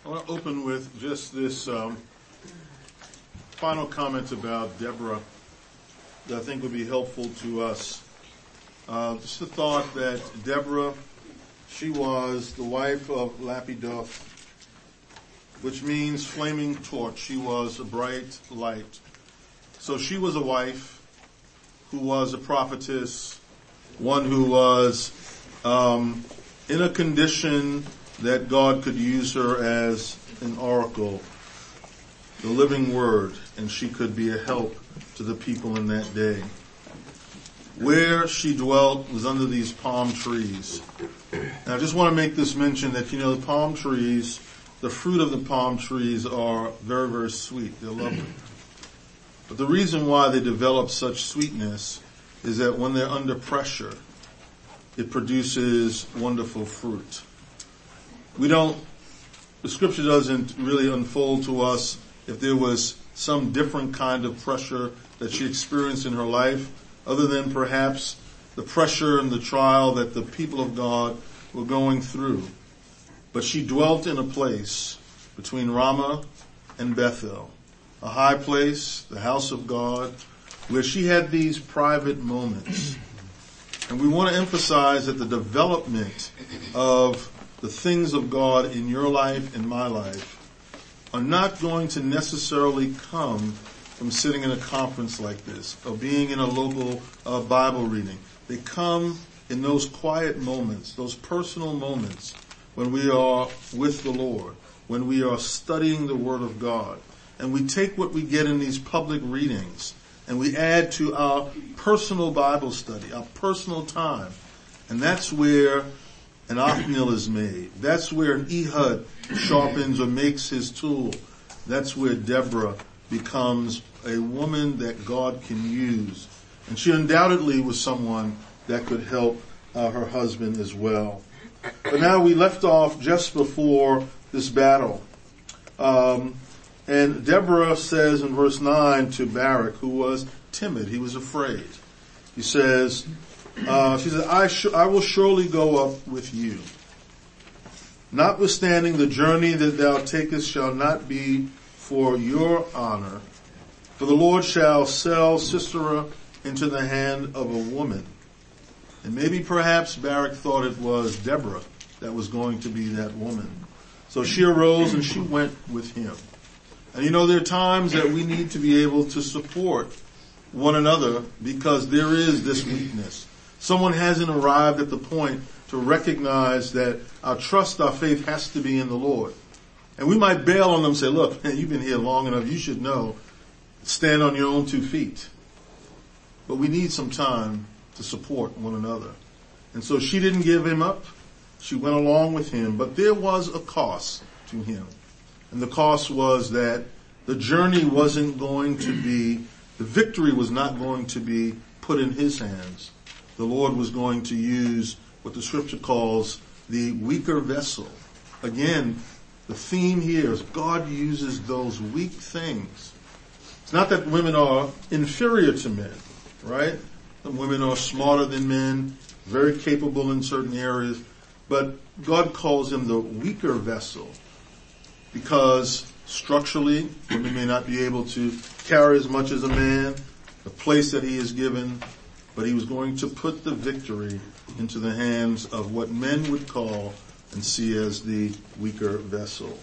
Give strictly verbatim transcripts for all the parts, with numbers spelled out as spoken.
I want to open with just this um, final comment about Deborah that I think would be helpful to us. Uh, just the thought that Deborah, she was the wife of Lapidoth, which means flaming torch. She was a bright light. So she was a wife who was a prophetess, one who was um, in a condition that God could use her as an oracle, the living word, and she could be a help to the people in that day. Where she dwelt was under these palm trees. And I just want to make this mention that, you know, the palm trees, the fruit of the palm trees are very, very sweet. They're lovely. But the reason why they develop such sweetness is that when they're under pressure, it produces wonderful fruit. We don't, the scripture doesn't really unfold to us if there was some different kind of pressure that she experienced in her life, other than perhaps the pressure and the trial that the people of God were going through. But she dwelt in a place between Ramah and Bethel, a high place, the house of God, where she had these private moments. And we want to emphasize that the development of the things of God in your life and my life are not going to necessarily come from sitting in a conference like this or being in a local uh, Bible reading. They come in those quiet moments, those personal moments when we are with the Lord, when we are studying the Word of God. And we take what we get in these public readings and we add to our personal Bible study, our personal time. And that's where an Othniel is made. That's where an Ehud sharpens or makes his tool. That's where Deborah becomes a woman that God can use. And she undoubtedly was someone that could help uh, her husband as well. But now we left off just before this battle. Um, and Deborah says in verse nine to Barak, who was timid, he was afraid. He says, uh, she said, I, sh- I will surely go up with you. Notwithstanding the journey that thou takest shall not be for your honor, for the Lord shall sell Sisera into the hand of a woman. And maybe perhaps Barak thought it was Deborah that was going to be that woman. So she arose and she went with him. And you know, there are times that we need to be able to support one another because there is this weakness. Someone hasn't arrived at the point to recognize that our trust, our faith has to be in the Lord. And we might bail on them and say, look, man, you've been here long enough. You should know. Stand on your own two feet. But we need some time to support one another. And so she didn't give him up. She went along with him. But there was a cost to him. And the cost was that the journey wasn't going to be, the victory was not going to be put in his hands. The Lord was going to use what the scripture calls the weaker vessel. Again, the theme here is God uses those weak things. It's not that women are inferior to men, right? Some women are smarter than men, very capable in certain areas, but God calls them the weaker vessel because structurally, women may not be able to carry as much as a man, the place that he is given, but he was going to put the victory into the hands of what men would call and see as the weaker vessel.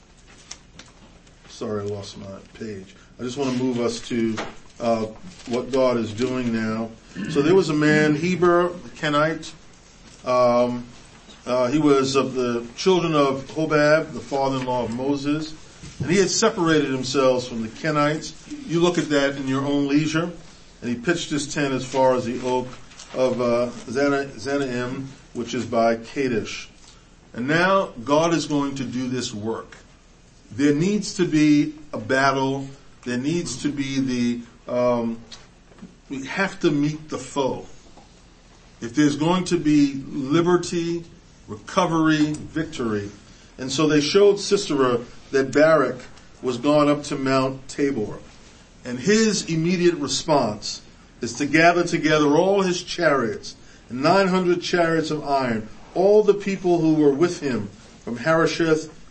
Sorry, I lost my page. I just want to move us to uh, what God is doing now. So there was a man, Heber, the Kenite. Um, uh, he was of the children of Hobab, the father-in-law of Moses. And he had separated himself from the Kenites. You look at that in your own leisure. And he pitched his tent as far as the oak of uh, Zanaim, which is by Kadesh. And now God is going to do this work. There needs to be a battle. There needs to be the, um, we have to meet the foe. If there's going to be liberty, recovery, victory. And so they showed Sisera that Barak was gone up to Mount Tabor. And his immediate response is to gather together all his chariots, nine hundred chariots of iron, all the people who were with him from Harosheth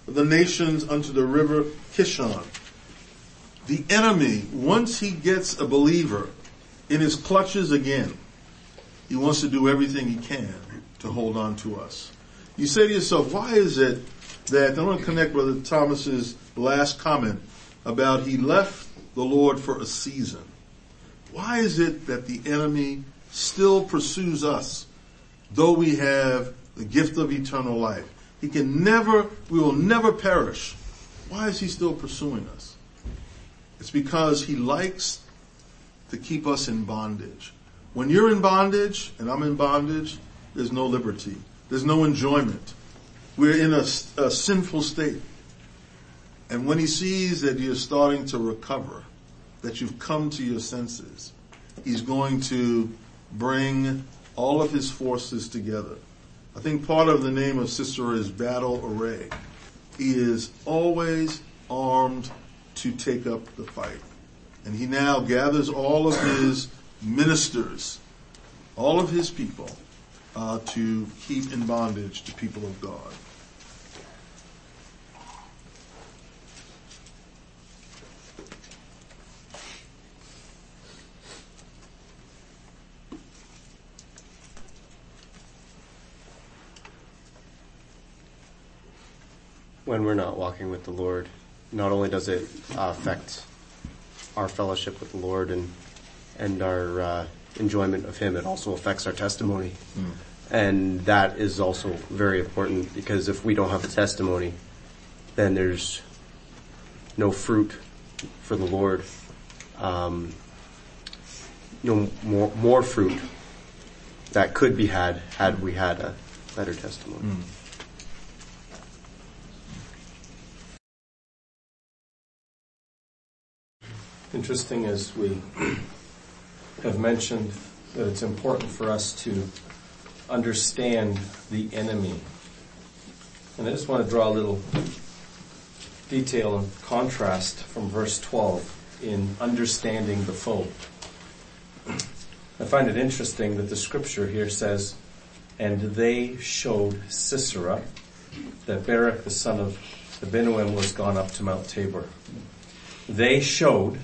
the nations unto the river Kishon. The enemy, once he gets a believer in his clutches again, he wants to do everything he can to hold on to us. You say to yourself, why is it that, I want to connect Brother Thomas's last comment about he left the Lord for a season. Why is it that the enemy still pursues us, though we have the gift of eternal life? He can never, we will never perish. Why is he still pursuing us? It's because he likes to keep us in bondage. When you're in bondage, and I'm in bondage, there's no liberty. There's no enjoyment. We're in a, a sinful state. And when he sees that you're starting to recover, that you've come to your senses, he's going to bring all of his forces together. I think part of the name of Sisera is battle array. He is always armed to take up the fight. And he now gathers all of his ministers, all of his people, uh, to keep in bondage the people of God. When we're not walking with the Lord, not only does it uh, affect our fellowship with the Lord and and our uh, enjoyment of Him, it also affects our testimony. Mm. And that is also very important, because if we don't have a testimony, then there's no fruit for the Lord. Um, no more, more fruit that could be had had we had a better testimony. Mm. Interesting, as we have mentioned, that it's important for us to understand the enemy. And I just want to draw a little detail and contrast from verse twelve in understanding the foe. I find it interesting that the scripture here says, and they showed Sisera that Barak the son of Abinoam was gone up to Mount Tabor. They showed.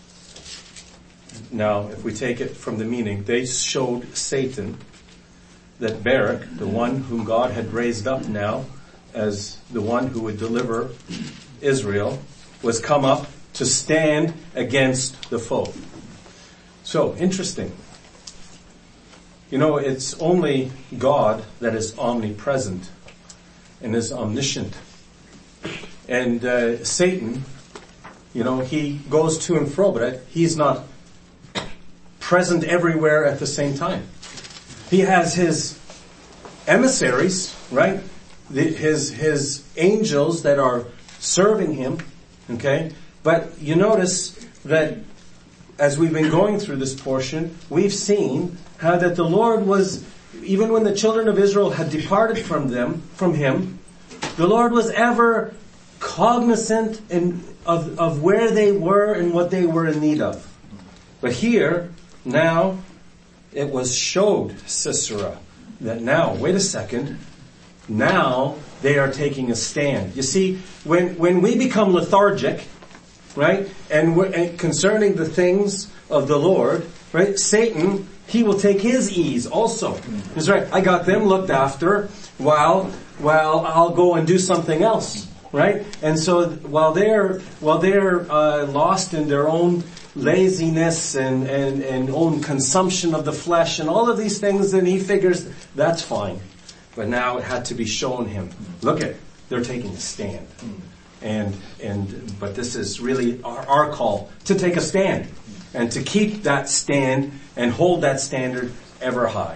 Now, if we take it from the meaning, they showed Satan that Barak, the one whom God had raised up now as the one who would deliver Israel, was come up to stand against the foe. So, interesting. You know, it's only God that is omnipresent and is omniscient. And uh, Satan, you know, he goes to and fro, but he's not present everywhere at the same time. He has his emissaries, right? The, his his angels that are serving him, okay? But you notice that as we've been going through this portion, we've seen how that the Lord was, even when the children of Israel had departed from them, from him, the Lord was ever cognizant in, of, of where they were and what they were in need of. But here, now, it was showed Sisera that now, wait a second, now they are taking a stand. You see, when, when we become lethargic, right, and, we're, and concerning the things of the Lord, right, Satan, he will take his ease also. He's right, I got them looked after while, while I'll go and do something else, right? And so while they're, while they're uh, lost in their own laziness and, and, and own consumption of the flesh and all of these things, then he figures that's fine. But now it had to be shown him. Look at, they're taking a stand. And, and, but this is really our, our call to take a stand and to keep that stand and hold that standard ever high.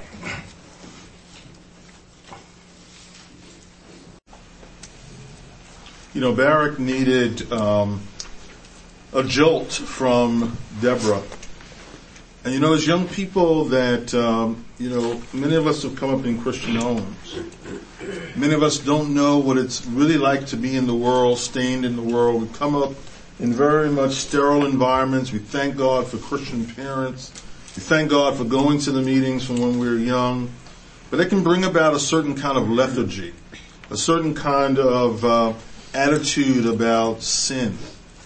You know, Barak needed, um, a jolt from Deborah. And you know, as young people that, um, you know, many of us have come up in Christian homes. Many of us don't know what it's really like to be in the world, stained in the world. We come up in very much sterile environments. We thank God for Christian parents. We thank God for going to the meetings from when we were young. But it can bring about a certain kind of lethargy, a certain kind of, uh, attitude about sin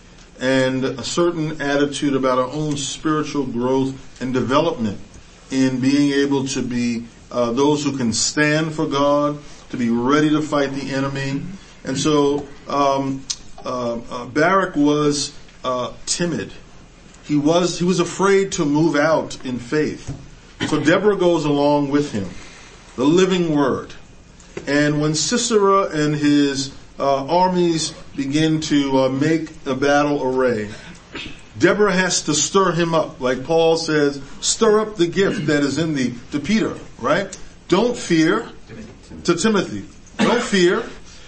and a certain attitude about our own spiritual growth and development in being able to be uh, those who can stand for God, to be ready to fight the enemy. And so um, uh, uh, Barak was uh, timid. He was he was afraid to move out in faith. So Deborah goes along with him, the living word. And when Sisera and his uh, armies begin to uh, make a battle array, Deborah has to stir him up. Like Paul says, stir up the gift that is in thee, to Peter, right? Don't fear, to Timothy. Don't fear.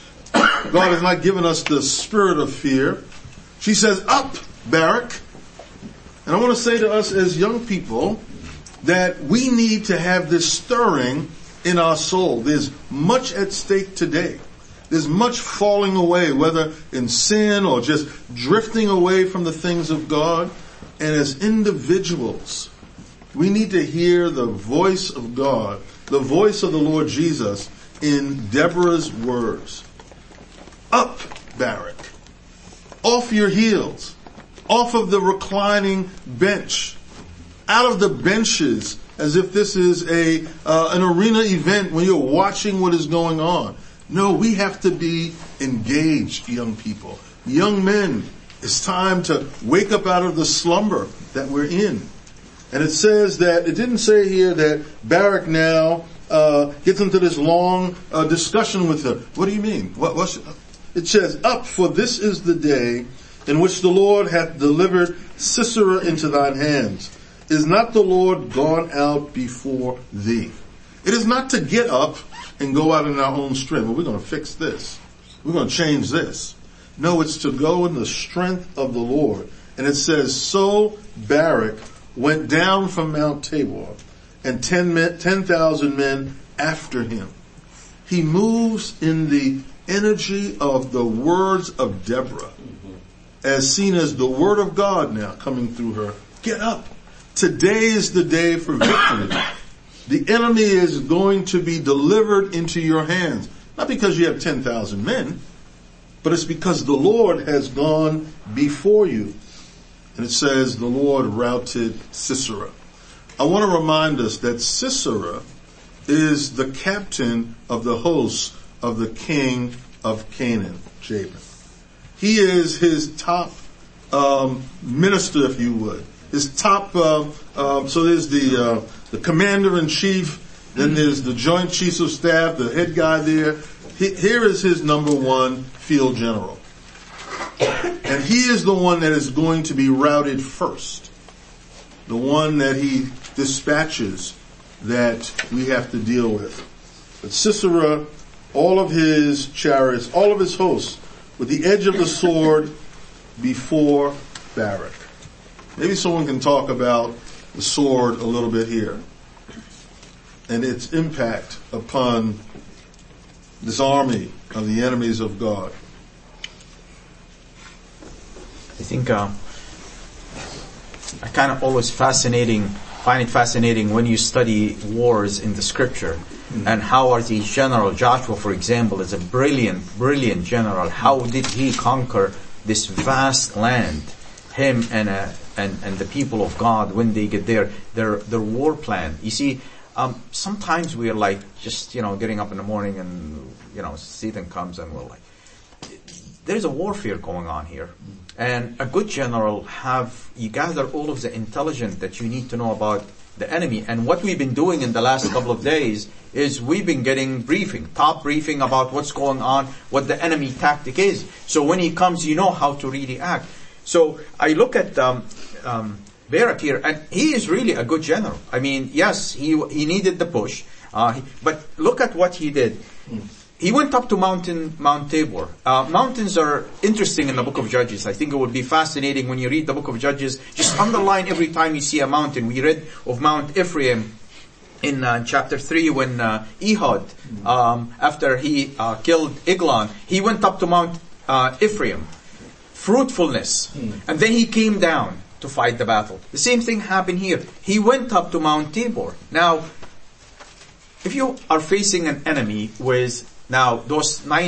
God has not given us the spirit of fear. She says, up, Barak. And I want to say to us as young people that we need to have this stirring in our soul. There's much at stake today. There's much falling away, whether in sin or just drifting away from the things of God. And as individuals, we need to hear the voice of God, the voice of the Lord Jesus in Deborah's words. Up, Barak. Off your heels. Off of the reclining bench. Out of the benches, as if this is a uh, an arena event when you're watching what is going on. No, we have to be engaged, young people. Young men, it's time to wake up out of the slumber that we're in. And it says that, it didn't say here that Barak now uh, gets into this long uh, discussion with her. What do you mean? What, what's, it says, up, for this is the day in which the Lord hath delivered Sisera into thine hands. Is not the Lord gone out before thee? It is not to get up and go out in our own strength. Well, we're going to fix this. We're going to change this. No, it's to go in the strength of the Lord. And it says, so Barak went down from Mount Tabor, and ten men, ten thousand men after him. He moves in the energy of the words of Deborah, as seen as the word of God now coming through her. Get up. Today is the day for victory. The enemy is going to be delivered into your hands. Not because you have ten thousand men, but it's because the Lord has gone before you. And it says the Lord routed Sisera. I want to remind us that Sisera is the captain of the hosts of the king of Canaan, Jabin. He is his top um, minister, if you would. His top, uh, uh, so there's the uh, the commander-in-chief, then there's the joint chiefs of staff, the head guy there. He, here is his number one field general. And he is the one that is going to be routed first. The one that he dispatches that we have to deal with. But Sisera, all of his chariots, all of his hosts, with the edge of the sword before Barak. Maybe someone can talk about the sword a little bit here and its impact upon this army of the enemies of God. I think uh, I kind of always fascinating, find it fascinating when you study wars in the scripture mm-hmm. and how are these general, Joshua for example is a brilliant, brilliant general. How did he conquer this vast land? Him and uh, and and the people of God when they get there, their their war plan. You see, um, sometimes we are like just you know getting up in the morning and you know Satan comes and we're like, there's a warfare going on here, and a good general have you gather all of the intelligence that you need to know about the enemy. And what we've been doing in the last couple of days is we've been getting briefing, top briefing about what's going on, what the enemy tactic is. So when he comes, you know how to really act. So I look at um, um, Barak here, and he is really a good general. I mean, yes, he he needed the push, uh, he, but look at what he did. Mm. He went up to mountain Mount Tabor. Uh, mountains are interesting in the book of Judges. I think it would be fascinating when you read the book of Judges. Just underline every time you see a mountain. We read of Mount Ephraim in uh, chapter three when uh, Ehud, um, after he uh, killed Eglon, he went up to Mount uh, Ephraim. Fruitfulness. Mm. And then he came down to fight the battle. The same thing happened here. He went up to Mount Tabor. Now, if you are facing an enemy with now those nine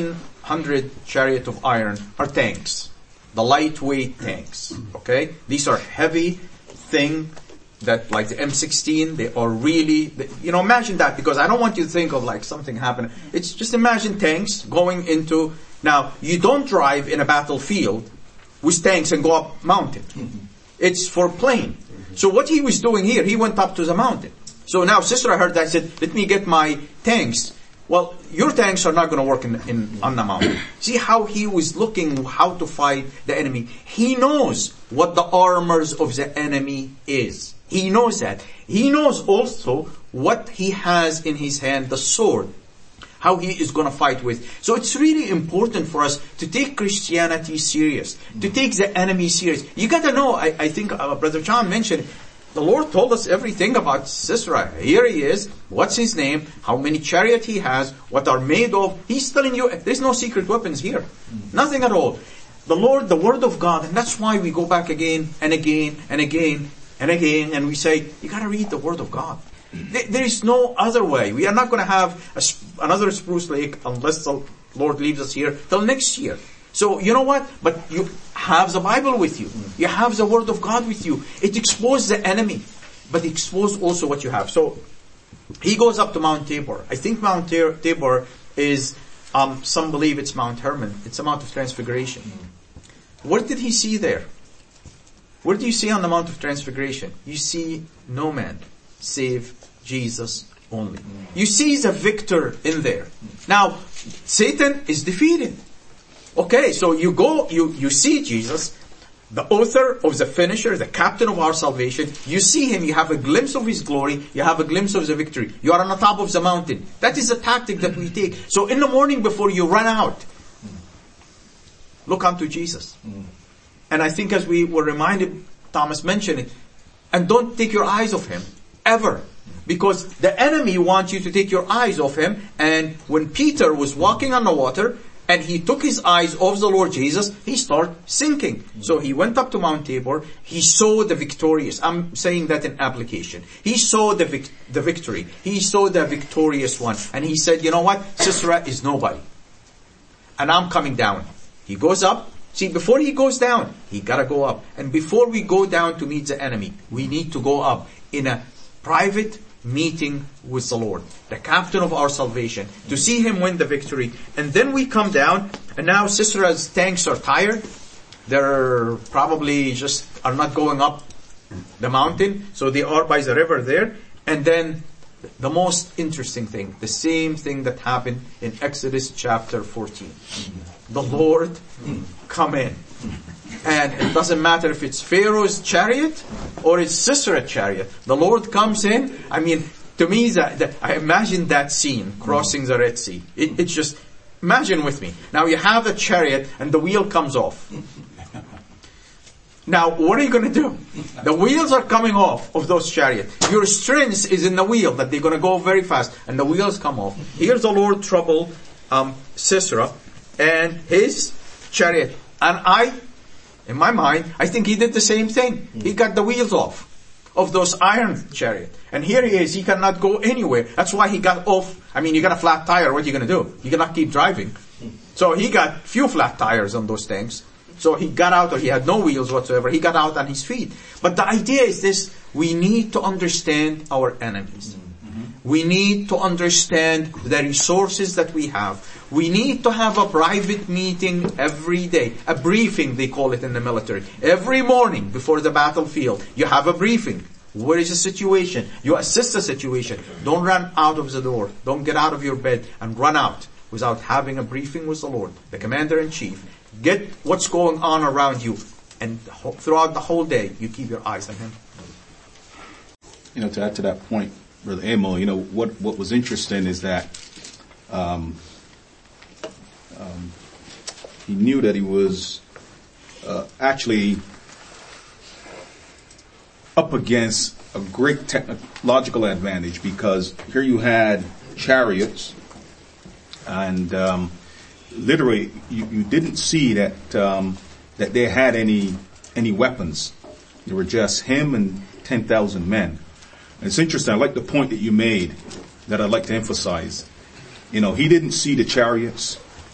hundred chariot of iron are tanks. The lightweight tanks. Okay? These are heavy thing that, like the M sixteen, they are really, you know, imagine that, because I don't want you to think of like something happening. It's just imagine tanks going into, now, you don't drive in a battlefield with tanks and go up mountain. Mm-hmm. It's for plane. Mm-hmm. So what he was doing here, he went up to the mountain. So now Sisera heard that, said, let me get my tanks. Well, your tanks are not going to work in, in on the mountain. See how he was looking how to fight the enemy. He knows what the armors of the enemy is. He knows that. He knows also what he has in his hand, the sword, how he is going to fight with. So it's really important for us to take Christianity serious, to take the enemy serious. You got to know, I, I think uh, Brother John mentioned, the Lord told us everything about Sisera. Here he is. What's his name? How many chariots he has? What are made of? He's telling you there's no secret weapons here. Mm. Nothing at all. The Lord, the Word of God, and that's why we go back again and again and again and again and we say, you got to read the Word of God. There, there is no other way. We are not going to have a, another Spruce Lake unless the Lord leaves us here till next year. So, you know what? But you have the Bible with you. You have the Word of God with you. It exposes the enemy, but it exposes also what you have. So, he goes up to Mount Tabor. I think Mount Tabor is, um, some believe it's Mount Hermon. It's a Mount of Transfiguration. What did he see there? What do you see on the Mount of Transfiguration? You see no man save Jesus only. You see the victor in there. Now, Satan is defeated. Okay, so you go, you, you see Jesus, the author of the finisher, the captain of our salvation. You see him, you have a glimpse of his glory, you have a glimpse of the victory. You are on the top of the mountain. That is the tactic that we take. So in the morning before you run out, look unto Jesus. And I think as we were reminded, Thomas mentioned it, and don't take your eyes off him, ever. Because the enemy wants you to take your eyes off him, and when Peter was walking on the water, and he took his eyes off the Lord Jesus, he started sinking. So he went up to Mount Tabor. He saw the victorious. I'm saying that in application. He saw the vic- the victory. He saw the victorious one. And he said, you know what? Sisera is nobody. And I'm coming down. He goes up. See, before he goes down, he gotta go up. And before we go down to meet the enemy, we need to go up in a private meeting with the Lord, the captain of our salvation, to see him win the victory. And then we come down, and now Sisera's tanks are tired. They're probably just are not going up the mountain, so they are by the river there. And then the most interesting thing, the same thing that happened in Exodus chapter fourteen. The Lord come in. And it doesn't matter if it's Pharaoh's chariot or it's Sisera's chariot. The Lord comes in. I mean, to me, that, that I imagine that scene, crossing the Red Sea. It, it's just, imagine with me. Now you have the chariot and the wheel comes off. Now, what are you going to do? The wheels are coming off of those chariots. Your strength is in the wheel, that they're going to go very fast, and the wheels come off. Here's the Lord trouble um, Sisera and his chariot. And I, in my mind, I think he did the same thing. He got the wheels off of those iron chariot. And here he is, he cannot go anywhere. That's why he got off. I mean, you got a flat tire, what are you going to do? You cannot keep driving. So he got few flat tires on those things. So he got out, or he had no wheels whatsoever. He got out on his feet. But the idea is this: we need to understand our enemies. Mm-hmm. We need to understand the resources that we have. We need to have a private meeting every day. A briefing, they call it in the military. Every morning before the battlefield, you have a briefing. What is the situation? You assess the situation. Don't run out of the door. Don't get out of your bed and run out without having a briefing with the Lord, the Commander-in-Chief. Get what's going on around you, and throughout the whole day, you keep your eyes on Him. You know, to add to that point, Brother Amo, you know, what, what was interesting is that um, um, he knew that he was uh, actually up against a great technological advantage, because here you had chariots, and um, literally, you, you didn't see that um, that they had any any weapons. They were just him and ten thousand men. And it's interesting. I like the point that you made that I'd like to emphasize. You know, he didn't see the chariots.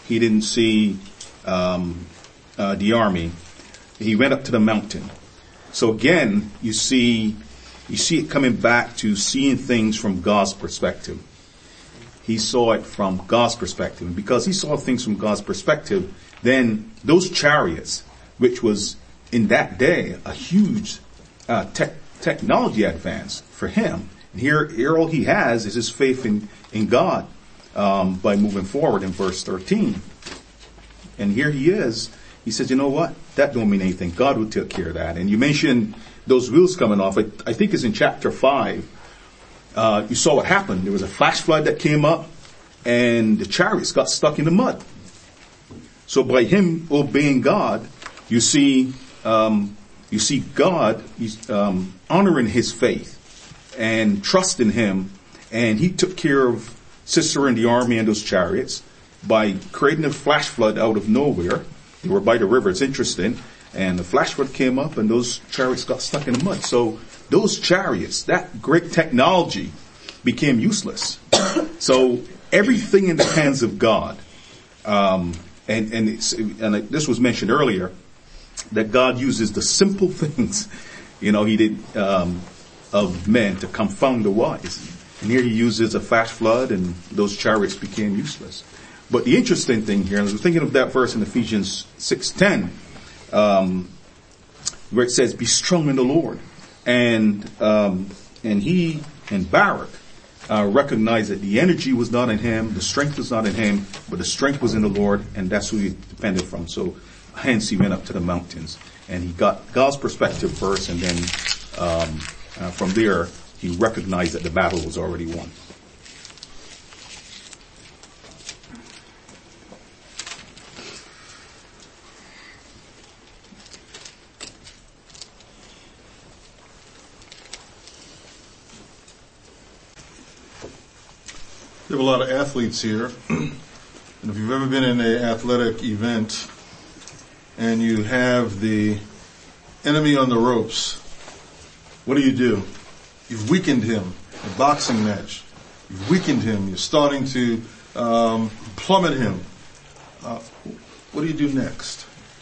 He didn't see um, uh, the army. He went up to the mountain. So again, you see, you see it coming back to seeing things from God's perspective. He saw it from God's perspective. And because he saw things from God's perspective, then those chariots, which was in that day a huge uh, te- technology advance for him, and here, here all he has is his faith in, in God um, by moving forward in verse thirteen. And here he is. He says, you know what? That don't mean anything. God will take care of that. And you mentioned those wheels coming off. I, I think it's in chapter five. Uh, you saw what happened. There was a flash flood that came up, and the chariots got stuck in the mud. So by him obeying God, you see, um, you see God he's, um, honoring his faith and trusting him, and he took care of Sisera and the army and those chariots by creating a flash flood out of nowhere. They were by the river. It's interesting. And the flash flood came up, and those chariots got stuck in the mud. So those chariots, that great technology, became useless. So everything in the hands of God, um, and and, it's, and this was mentioned earlier, that God uses the simple things, you know, he did um, of men to confound the wise. And here he uses a flash flood, and those chariots became useless. But the interesting thing here, and I was thinking of that verse in Ephesians six ten, um, where it says, "Be strong in the Lord." And um, and he and Barak uh, recognized that the energy was not in him, the strength was not in him, but the strength was in the Lord, and that's who he depended from. So hence he went up to the mountains, and he got God's perspective first, and then um, uh, from there he recognized that the battle was already won. We have a lot of athletes here, and if you've ever been in an athletic event and you have the enemy on the ropes, what do you do? You've weakened him. A boxing match, you've weakened him. You're starting to um, plummet him. Uh, what do you do next?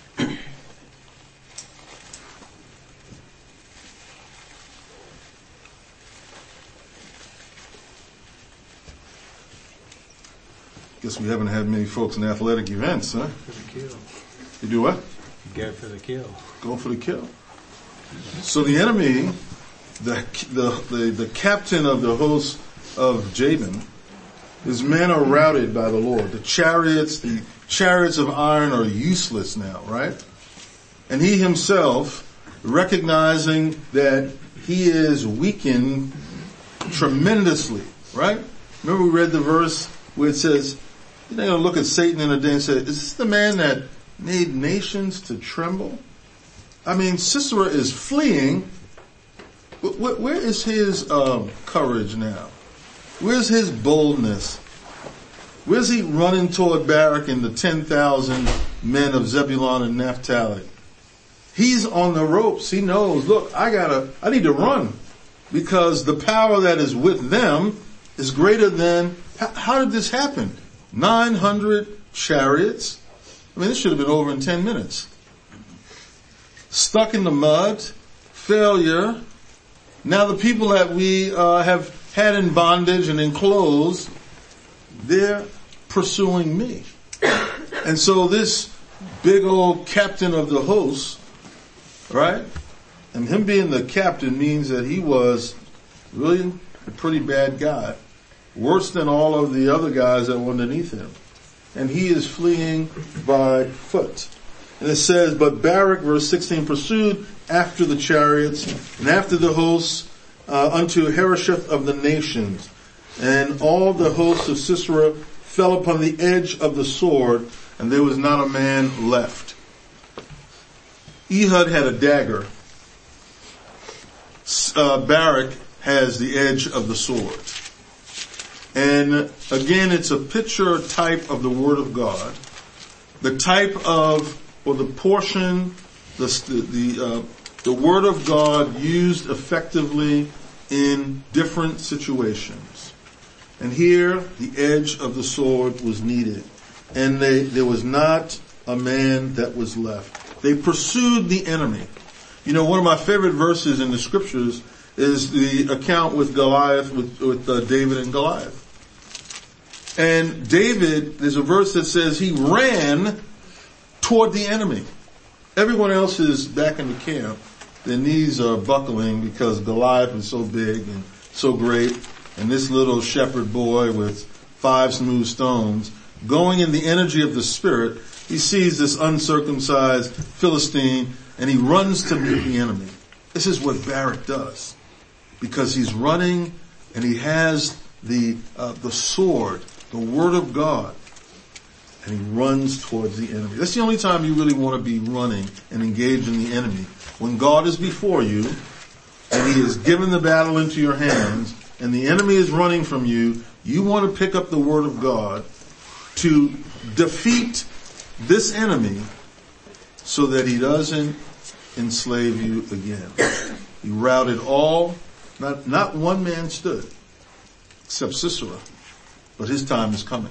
Guess we haven't had many folks in athletic events, huh? For the kill. You do what? Go for the kill. Go for the kill. So the enemy, the the the, the captain of the host of Jabin, his men are routed by the Lord. The chariots, the chariots of iron are useless now, right? And he himself, recognizing that he is weakened tremendously, right? Remember we read the verse where it says, you're not going to look at Satan in a day and say, is this the man that made nations to tremble? I mean, Sisera is fleeing. Where is his um, courage now? Where's his boldness? Where's he running toward Barak and the ten thousand men of Zebulun and Naphtali? He's on the ropes. He knows, look, I gotta, I need to run because the power that is with them is greater than, how, how did this happen? nine hundred chariots. I mean, this should have been over in ten minutes. Stuck in the mud, failure. Now the people that we uh, have had in bondage and enclosed, they're pursuing me. And so this big old captain of the host, right? And him being the captain means that he was really a pretty bad guy. Worse than all of the other guys that were underneath him. And he is fleeing by foot. And it says, but Barak, verse sixteen, pursued after the chariots and after the hosts uh, unto Harosheth of the nations. And all the hosts of Sisera fell upon the edge of the sword, and there was not a man left. Ehud had a dagger. Uh, Barak has the edge of the sword. And again, it's a picture type of the Word of God. The type of, or the portion, the the uh, the Word of God used effectively in different situations. And here, the edge of the sword was needed. and they, there was not a man that was left. They pursued the enemy. You know, one of my favorite verses in the scriptures is the account with Goliath, with, with uh, David and Goliath. And David, there's a verse that says he ran toward the enemy. Everyone else is back in the camp. Their knees are buckling because Goliath is so big and so great. And this little shepherd boy with five smooth stones, going in the energy of the Spirit, he sees this uncircumcised Philistine and he runs to meet the enemy. This is what Barak does. Because he's running and he has the uh, the sword, the word of God, and he runs towards the enemy. That's the only time you really want to be running and engaged in the enemy. When God is before you and he has given the battle into your hands and the enemy is running from you, you want to pick up the word of God to defeat this enemy so that he doesn't enslave you again. He routed all, not, not one man stood, except Sisera, but his time is coming.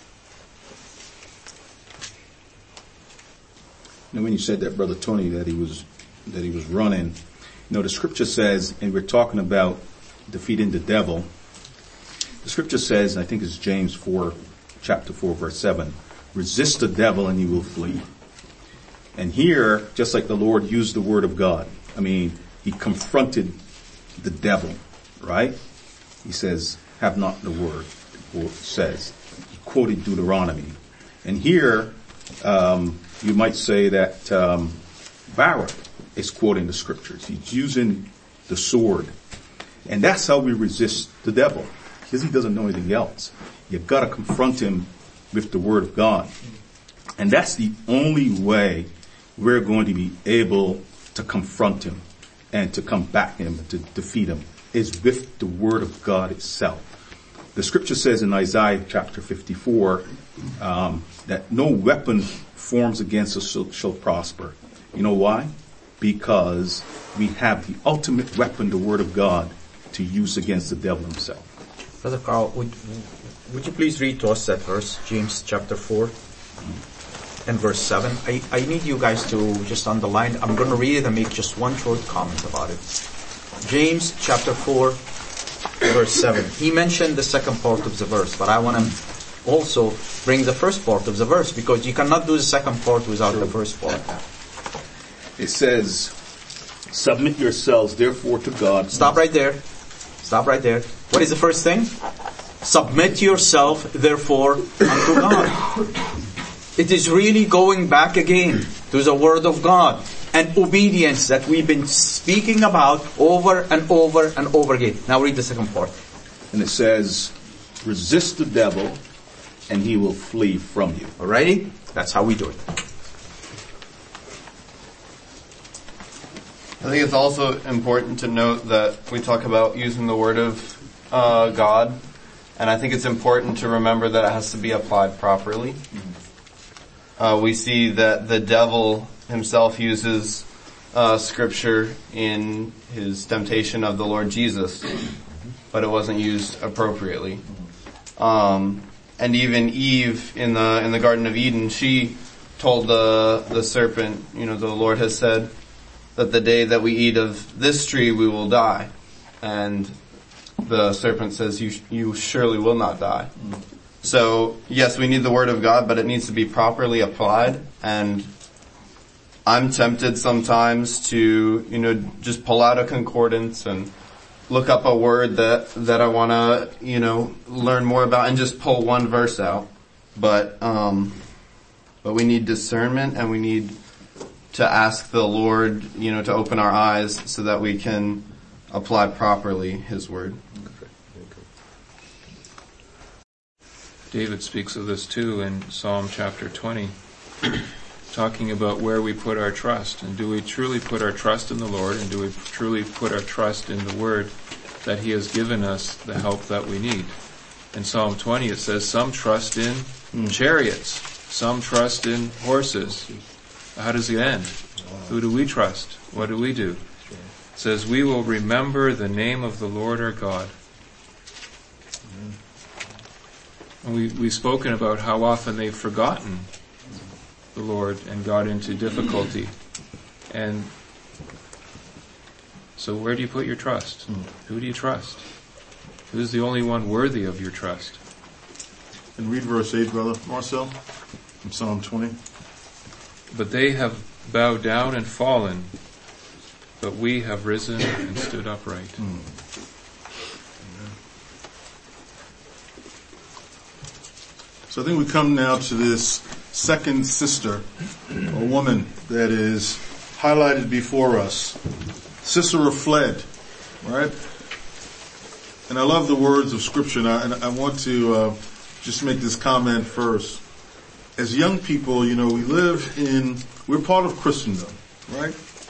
And when you said that, Brother Tony, that he was, that he was running, you know, the scripture says, and we're talking about defeating the devil, the scripture says, and I think it's James four, chapter four, verse seven, resist the devil and he will flee. And here, just like the Lord used the word of God, I mean, he confronted the devil, right? He says, have not the word, or says. He quoted Deuteronomy. And here, um, you might say that um, Barak is quoting the scriptures. He's using the sword. And that's how we resist the devil, because he doesn't know anything else. You've got to confront him with the word of God. And that's the only way we're going to be able to confront him and to combat him, to defeat him, is with the word of God itself. The scripture says in Isaiah chapter fifty-four um, that no weapon forms against us shall, shall prosper. You know why? Because we have the ultimate weapon, the word of God, to use against the devil himself. Brother Carl, would, would you please read to us that verse, James chapter four and verse seven? I, I need you guys to just underline. I'm going to read it and make just one short comment about it. James chapter four, verse seven. He mentioned the second part of the verse, but I want to also bring the first part of the verse, because you cannot do the second part without the first part. It says, submit yourselves therefore to God. Stop right there. Stop right there. What is the first thing? Submit yourself therefore unto God. It is really going back again to the word of God and obedience that we've been speaking about over and over and over again. Now read the second part. And it says, resist the devil and he will flee from you. Alrighty? That's how we do it. I think it's also important to note that we talk about using the word of uh, God, and I think it's important to remember that it has to be applied properly. Uh, we see that the devil himself uses uh, scripture in his temptation of the Lord Jesus, but it wasn't used appropriately. Um, and even Eve in the in the Garden of Eden, she told the the serpent, you know, the Lord has said that the day that we eat of this tree we will die. And the serpent says, you you surely will not die. Mm. So, yes, we need the word of God, but it needs to be properly applied. And I'm tempted sometimes to, you know, just pull out a concordance and look up a word that, that I want to, you know, learn more about and just pull one verse out. But, um, but we need discernment, and we need to ask the Lord, you know, to open our eyes so that we can apply properly His word. David speaks of this too in Psalm chapter twenty, talking about where we put our trust. And do we truly put our trust in the Lord, and do we truly put our trust in the word that He has given us the help that we need? In Psalm twenty it says, some trust in mm. chariots, some trust in horses. How does it end? Who do we trust? What do we do? It says, we will remember the name of the Lord our God. And we, we've spoken about how often they've forgotten the Lord and got into difficulty. And so where do you put your trust? Mm. Who do you trust? Who's the only one worthy of your trust? And read verse eight, Brother Marcel, from Psalm twenty. But they have bowed down and fallen, but we have risen and stood upright. Mm. So I think we come now to this second sister, a woman that is highlighted before us. Sisera fled, right? And I love the words of Scripture, and I, and I want to uh, just make this comment first. As young people, you know, we live in, we're part of Christendom, right?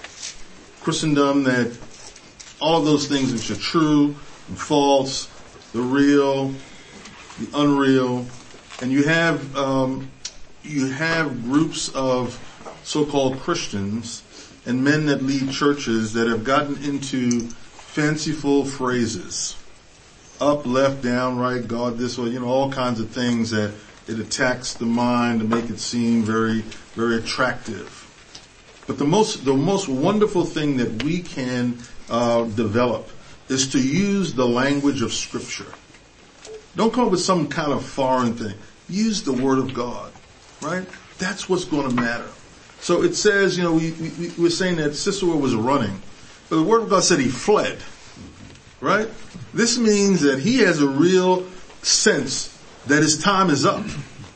Christendom, that all of those things which are true and false, the real, the unreal, and you have um, you have groups of so-called Christians and men that lead churches that have gotten into fanciful phrases. Up, left, down, right, God this way, you know, all kinds of things that it attacks the mind to make it seem very, very attractive. But the most, the most wonderful thing that we can uh, develop is to use the language of Scripture. Don't come up with some kind of foreign thing. Use the Word of God, right? That's what's going to matter. So it says, you know, we, we, we were saying that Sisera was running, but the Word of God said he fled, right? This means that he has a real sense that his time is up.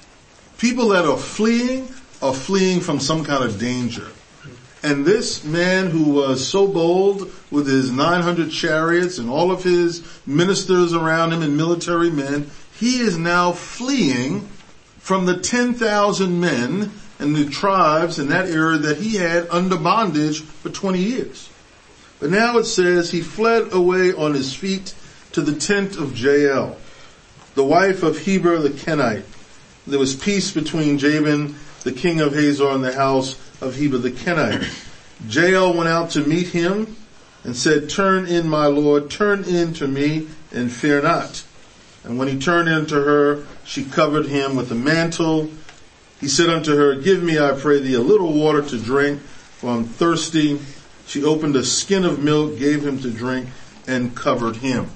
People that are fleeing are fleeing from some kind of danger. And this man who was so bold with his nine hundred chariots and all of his ministers around him and military men, he is now fleeing from the ten thousand men and the tribes in that era that he had under bondage for twenty years. But now it says he fled away on his feet to the tent of Jael, the wife of Heber the Kenite. There was peace between Jabin, the king of Hazor, and the house of Heber the Kenite. Jael went out to meet him and said, "Turn in, my lord, turn in to me, and fear not." And when he turned in to her, she covered him with a mantle. He said unto her, "Give me, I pray thee, a little water to drink, for I'm thirsty." She opened a skin of milk, gave him to drink, and covered him.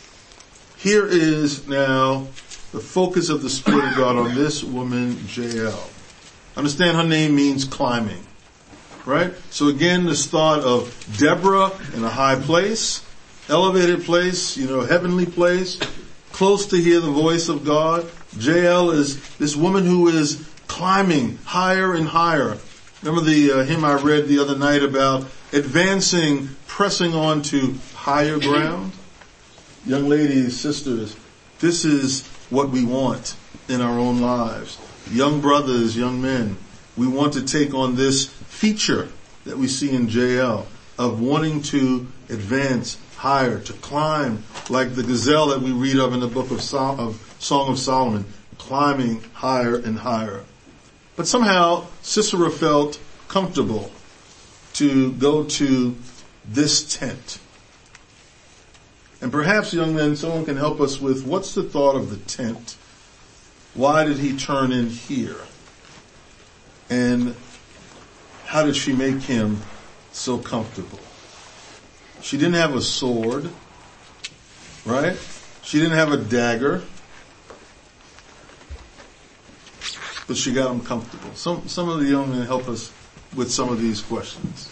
Here is now the focus of the Spirit of God on this woman, Jael. Understand, her name means climbing, right? So again, this thought of Deborah in a high place, elevated place, you know, heavenly place, close to hear the voice of God. Jael is this woman who is climbing higher and higher. Remember the uh, hymn I read the other night about advancing, pressing on to higher ground? Young ladies, sisters, this is what we want in our own lives. Young brothers, young men, we want to take on this feature that we see in Jael of wanting to advance higher, to climb like the gazelle that we read of in the book of, Sol- of Song of Solomon, climbing higher and higher. But somehow Sisera felt comfortable to go to this tent. And perhaps, young men, someone can help us with what's the thought of the tent? Why did he turn in here? And how did she make him so comfortable? She didn't have a sword, right? She didn't have a dagger. But she got him comfortable. Some, some of the young men help us with some of these questions.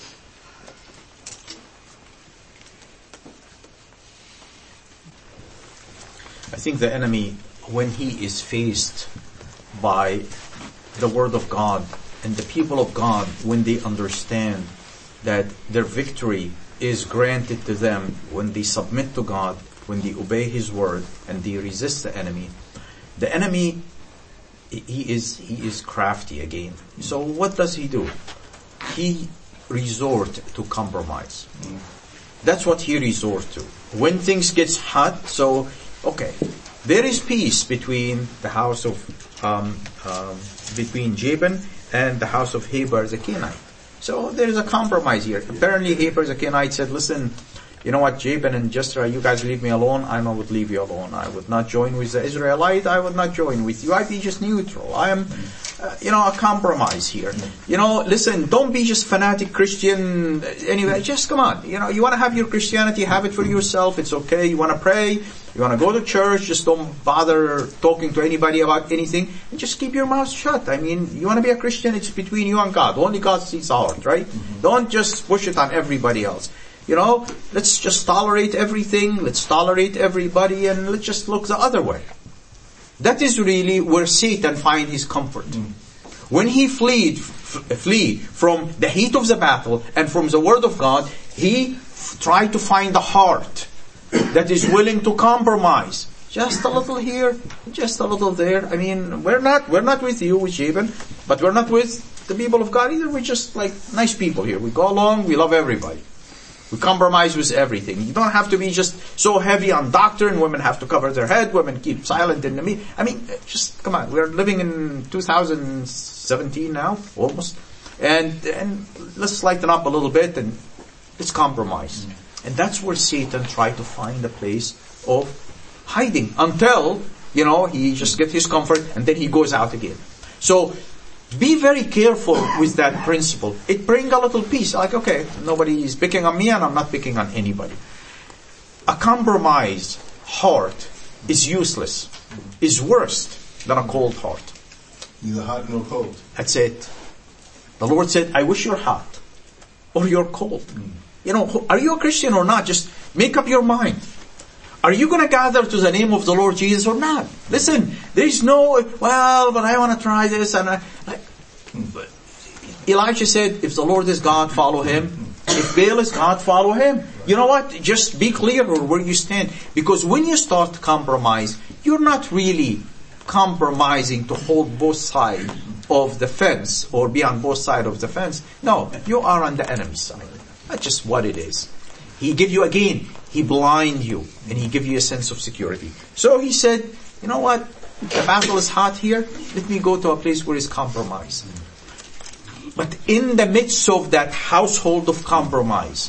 I think the enemy, when he is faced by the Word of God and the people of God, when they understand that their victory is granted to them when they submit to God, when they obey His Word and they resist the enemy, the enemy, he is he is crafty again. So what does he do? He resort to compromise. That's what he resort to. When things gets hot, so okay, there is peace between the house of um, um, between Jabin and the house of Heber the Kenite. So there is a compromise here. Apparently Heber the Kenite said, "Listen, you know what, Jabin and Jethro, you guys leave me alone, I would leave you alone. I would not join with the Israelite, I would not join with you. I'd be just neutral. I am, uh, you know, a compromise here. You know, listen, don't be just fanatic Christian anyway. Just come on. You know, you want to have your Christianity, have it for yourself. It's okay. You want to pray, you want to go to church, just don't bother talking to anybody about anything. And just keep your mouth shut. I mean, you want to be a Christian, it's between you and God. Only God sees the heart, right? Mm-hmm. Don't just push it on everybody else. You know, let's just tolerate everything, let's tolerate everybody, and let's just look the other way. That is really where Satan finds his comfort. Mm. When he fled, f- flee from the heat of the battle and from the Word of God, he f- tried to find a heart that is willing to compromise. Just a little here, just a little there. I mean, we're not, we're not with you, with Jabin, but we're not with the people of God either. We're just like nice people here. We go along, we love everybody. We compromise with everything. You don't have to be just so heavy on doctrine. Women have to cover their head. Women keep silent in the meeting. I mean, just, come on. We're living in two thousand seventeen now, almost. And, and let's lighten up a little bit and let's compromise. Mm-hmm. And that's where Satan tried to find a place of hiding until, you know, he just gets his comfort and then he goes out again. So, be very careful with that principle. It brings a little peace. Like, okay, nobody is picking on me and I'm not picking on anybody. A compromised heart is useless, is worse than a cold heart. Neither hot nor cold. That's it. The Lord said, I wish you're hot or you're cold. Mm. You know, are you a Christian or not? Just make up your mind. Are you going to gather to the name of the Lord Jesus or not? Listen, there is no, well, but I want to try this. And I, like, Elijah said, if the Lord is God, follow him. If Baal is God, follow him. You know what? Just be clear where you stand. Because when you start to compromise, you're not really compromising to hold both sides of the fence or be on both sides of the fence. No, you are on the enemy's side. That's just what it is. He give you again, he blind you and he give you a sense of security. So he said, you know what? The battle is hot here. Let me go to a place where it's compromise. But in the midst of that household of compromise,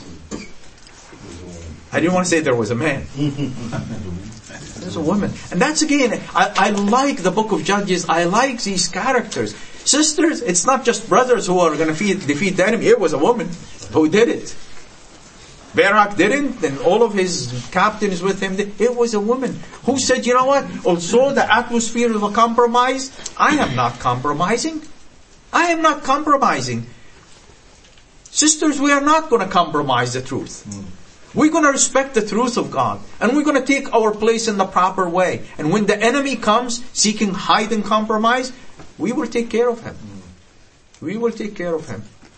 I didn't want to say there was a man. There's a woman. And that's again, I, I like the book of Judges. I like these characters. Sisters, it's not just brothers who are going to defeat, defeat the enemy. It was a woman who did it. Barak didn't, and all of his captains with him did. It was a woman who said, you know what? Also, the atmosphere of a compromise, I am not compromising. I am not compromising. Sisters, we are not going to compromise the truth. Mm. We're going to respect the truth of God. And we're going to take our place in the proper way. And when the enemy comes seeking hide and compromise, we will take care of him. Mm. We will take care of him.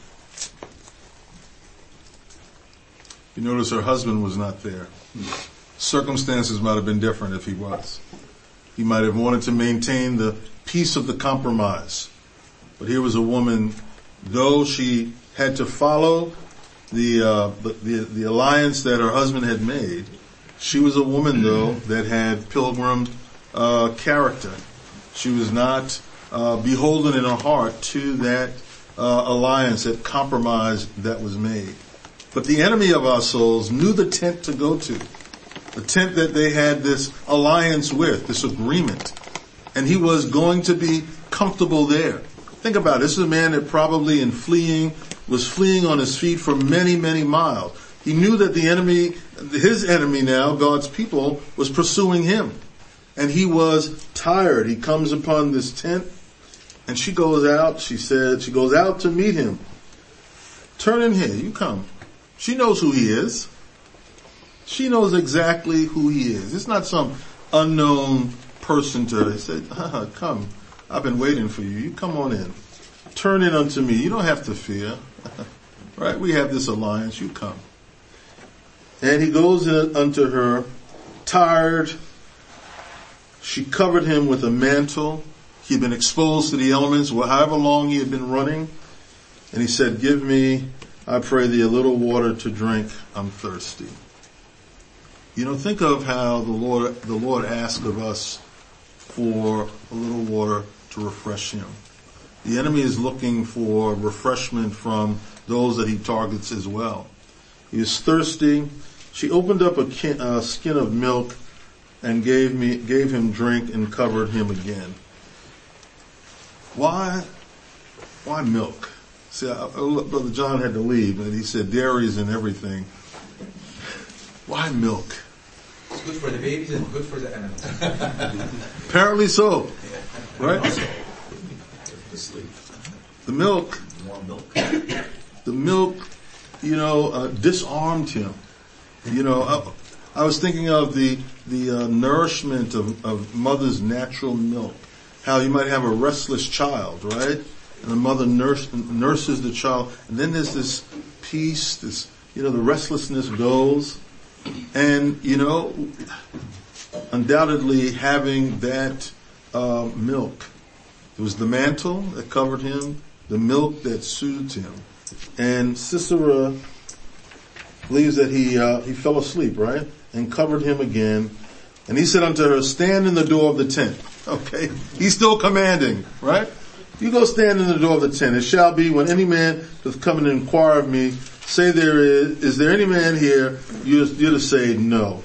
You notice her husband was not there. Mm. Circumstances might have been different if he was. He might have wanted to maintain the peace of the compromise. But here was a woman, though she had to follow the, uh, the, the, the alliance that her husband had made, she was a woman, though, that had pilgrim uh, character. She was not uh, beholden in her heart to that uh, alliance, that compromise that was made. But the enemy of our souls knew the tent to go to, the tent that they had this alliance with, this agreement. And he was going to be comfortable there. Think about it. This is a man that probably in fleeing, was fleeing on his feet for many, many miles. He knew that the enemy, his enemy now, God's people, was pursuing him. And he was tired. He comes upon this tent and she goes out, she said, she goes out to meet him. Turn in here, you come. She knows who he is. She knows exactly who he is. It's not some unknown person to her. He said, uh, come. I've been waiting for you. You come on in. Turn in unto me. You don't have to fear. Right? We have this alliance. You come. And he goes in unto her, tired. She covered him with a mantle. He had been exposed to the elements, however long he had been running. And he said, give me, I pray thee, a little water to drink. I'm thirsty. You know, think of how the Lord, the Lord asked of us for a little water to refresh him. The enemy is looking for refreshment from those that he targets as well. He is thirsty. She opened up a kin, uh, skin of milk and gave me, gave him drink and covered him again. Why, why milk? See, I, I, Brother John had to leave, and he said dairies and everything. Why milk? It's good for the babies and good for the animals. Apparently so, right? The milk, the milk, you know, uh, disarmed him. You know, I, I was thinking of the the uh, nourishment of, of mother's natural milk. How you might have a restless child, right? And the mother nurse, nurses the child, and then there's this peace, this, you know, the restlessness goes. And, you know, undoubtedly having that uh, milk. It was the mantle that covered him, the milk that soothed him. And Sisera believes that he uh, he fell asleep, right? And covered him again. And he said unto her, stand in the door of the tent. Okay? He's still commanding, right? You go stand in the door of the tent. It shall be when any man doth come and inquire of me, say there is, is there any man here? You're, you're to say no.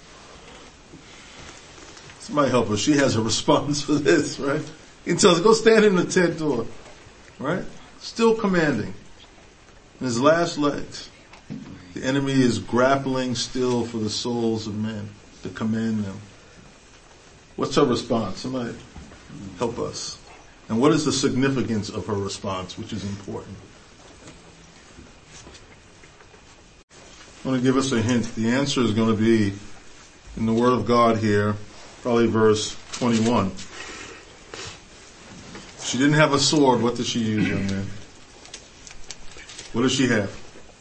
Somebody help her. She has a response for this, right? He tells her, go stand in the tent door, right? Still commanding. In his last legs, the enemy is grappling still for the souls of men to command them. What's her response? Somebody help us. And what is the significance of her response, which is important? I want to give us a hint. The answer is going to be in the Word of God here, probably verse twenty-one. She didn't have a sword. What did she use, young man? What does she have?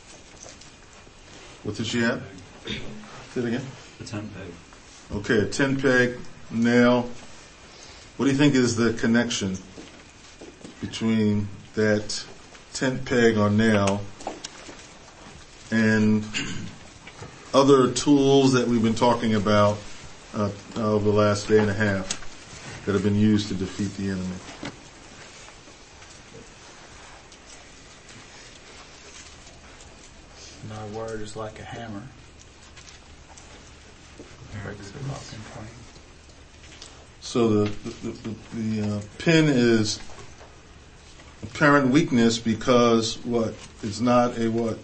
What did she have? Say it again. A tent peg. Okay, a tent peg, nail. What do you think is the connection between that tent peg or nail and other tools that we've been talking about uh, over the last day and a half that have been used to defeat the enemy? My word is like a hammer. Breaks the lock in twain. So the the, the, the uh, pin is apparent weakness because what? It's not a what?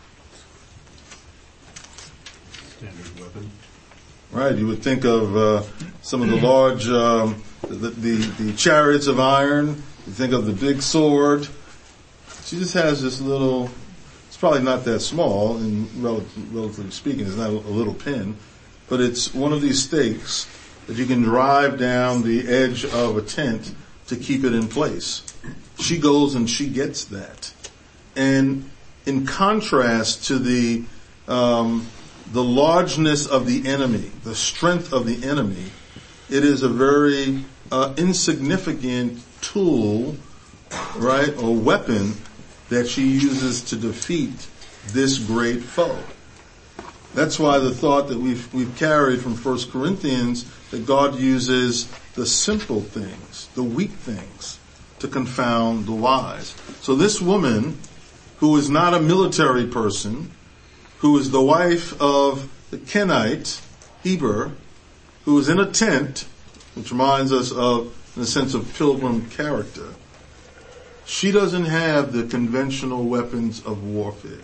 Standard weapon. Right. You would think of uh, some of the large um, the, the the chariots of iron. You think of the big sword. She just has this little. It's probably not that small, in relative, relatively speaking. It's not a, a little pin, but it's one of these stakes that you can drive down the edge of a tent to keep it in place. She goes and she gets that. And in contrast to the um, the largeness of the enemy, the strength of the enemy, it is a very uh, insignificant tool, right, or weapon that she uses to defeat this great foe. That's why the thought that we've we've carried from First Corinthians that God uses the simple things, the weak things, to confound the wise. So this woman, who is not a military person, who is the wife of the Kenite, Heber, who is in a tent, which reminds us of, in a sense, of pilgrim character, she doesn't have the conventional weapons of warfare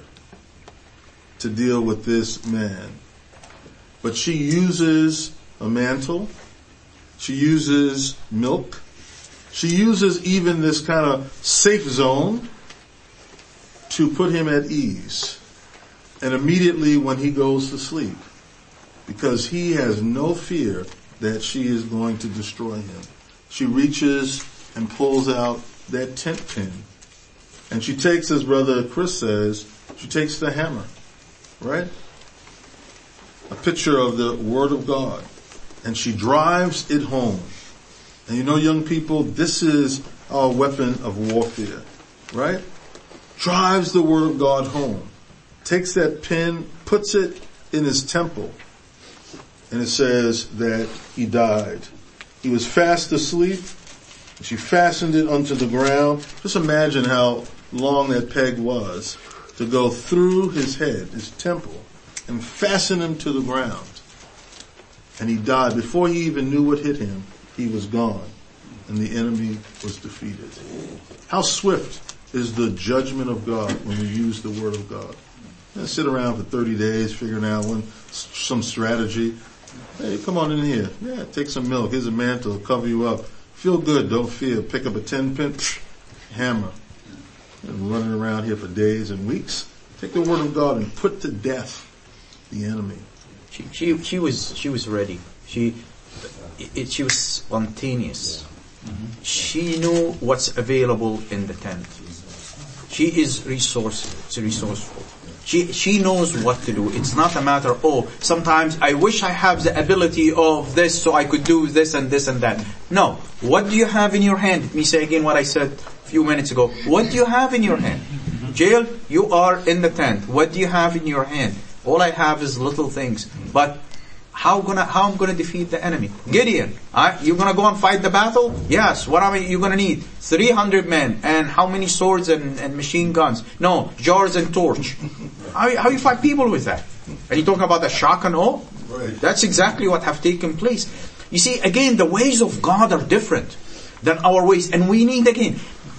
to deal with this man. But she uses a mantle. She uses milk. She uses even this kind of safe zone to put him at ease. And immediately when he goes to sleep, because he has no fear that she is going to destroy him, she reaches and pulls out that tent pin. And she takes, as Brother Chris says, she takes the hammer, right? A picture of the Word of God. And she drives it home. And you know, young people, this is our weapon of warfare, right? Drives the Word of God home. Takes that pin, puts it in his temple. And it says that he died. He was fast asleep. She fastened it onto the ground. Just imagine how long that peg was to go through his head, his temple, and fastened him to the ground. And he died. Before he even knew what hit him, he was gone, and the enemy was defeated. How swift is the judgment of God when we use the word of God. And sit around for thirty days figuring out one, some strategy. Hey, come on in here. Yeah, take some milk. Here's a mantle. Cover you up. Feel good. Don't fear. Pick up a ten pin hammer. And running around here for days and weeks. Take the word of God and put to death the enemy. She, she, she was, she was ready. She, it, she was spontaneous. Mm-hmm. She knew what's available in the tent. She is resourceful. resourceful. She, she knows what to do. It's not a matter, oh, sometimes I wish I have the ability of this so I could do this and this and that. No. What do you have in your hand? Let me say again what I said a few minutes ago. What do you have in your hand? Jael, you are in the tent. What do you have in your hand? All I have is little things. But how gonna how I'm gonna defeat the enemy? Gideon, uh, you gonna go and fight the battle? Yes. What are you gonna need? Three hundred men, and how many swords and, and machine guns? No, jars and torch. How how you fight people with that? Are you talking about the shock and awe? Right. That's exactly what have taken place. You see, again, the ways of God are different than our ways, and we need again.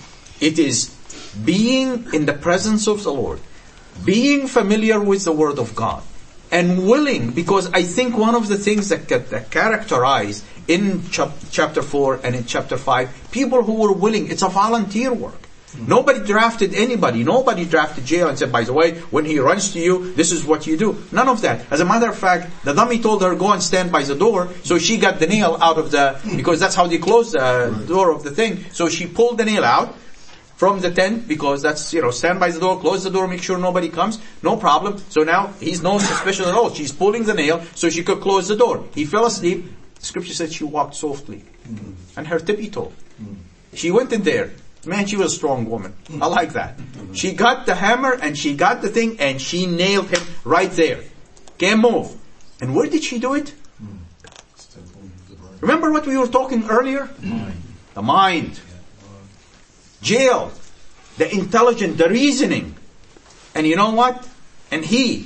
It is being in the presence of the Lord, being familiar with the Word of God, and willing, because I think one of the things that, that characterize in chap- chapter four and in chapter five, people who were willing, it's a volunteer work. Mm-hmm. Nobody drafted anybody. Nobody drafted Jael and said, by the way, when he runs to you, this is what you do. None of that. As a matter of fact, the dummy told her, go and stand by the door, so she got the nail out of the, because that's how they close the right. door of the thing. So she pulled the nail out from the tent, because that's, you know, stand by the door, close the door, make sure nobody comes, no problem. So now he's no suspicion at all. She's pulling the nail so she could close the door. He fell asleep. The scripture said she walked softly. Mm-hmm. And her tippy toe. Mm-hmm. She went in there. Man, she was a strong woman. I like that. Mm-hmm. She got the hammer and she got the thing and she nailed him right there. Can't move. And where did she do it? Mm-hmm. Remember what we were talking earlier? Mind. The mind. Jael, the intelligent, the reasoning. And you know what? And he,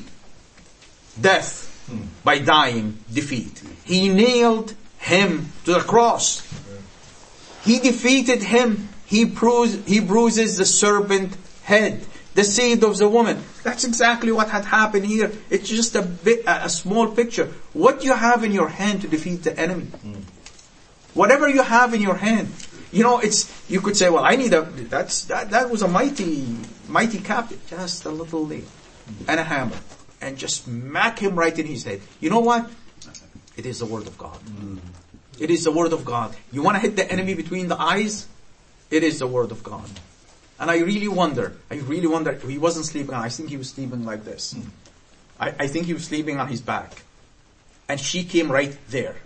death, hmm. by dying, defeat. He nailed him to the cross. He defeated him. He, bruised, he bruises the serpent head, the seed of the woman. That's exactly what had happened here. It's just a bit, a small picture. What you have in your hand to defeat the enemy. Hmm. Whatever you have in your hand. You know, it's, you could say, well, I need a, that's, that, that was a mighty, mighty captain. Just a little nail and a hammer. And just smack him right in his head. You know what? It is the word of God. Mm. It is the word of God. You want to hit the enemy between the eyes? It is the word of God. And I really wonder, I really wonder, he wasn't sleeping, I think he was sleeping like this. Mm. I, I think he was sleeping on his back. And she came right there.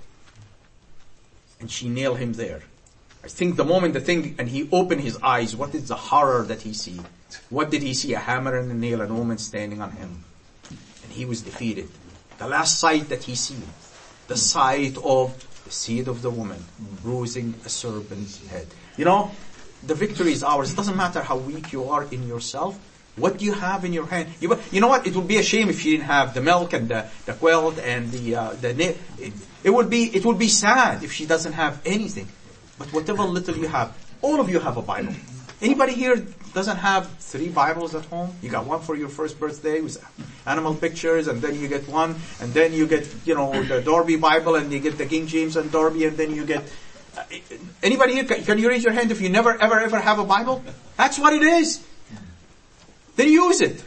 And she nailed him there. I think the moment the thing, and he opened his eyes, what is the horror that he see? What did he see? A hammer and a nail, and a woman standing on him. And he was defeated. The last sight that he see, the sight of the seed of the woman, bruising a serpent's head. You know, the victory is ours. It doesn't matter how weak you are in yourself. What do you have in your hand? You, you know what? It would be a shame if she didn't have the milk and the, the quilt and the, uh, the, it, it would be, it would be sad if she doesn't have anything. But whatever little you have, all of you have a Bible. Anybody here doesn't have three Bibles at home? You got one for your first birthday with animal pictures, and then you get one, and then you get, you know, the Darby Bible, and you get the King James and Darby, and then you get... Uh, anybody here, can you raise your hand if you never, ever, ever have a Bible? That's what it is. Then use it.